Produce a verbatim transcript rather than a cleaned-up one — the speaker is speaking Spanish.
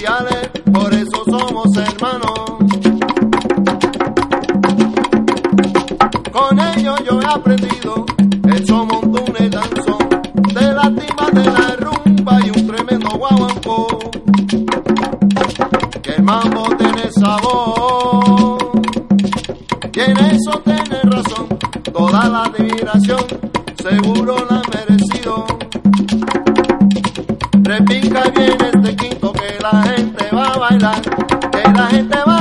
mundiales, por eso somos hermanos. Con ellos yo he aprendido el son, montón y danzón, de la timba, de la rumba y un tremendo guaguancó. Que el mambo tiene sabor, y en eso tiene razón, toda la admiración seguro la ha merecido. Repinca bien este quinto que la gente va a bailar, que la gente va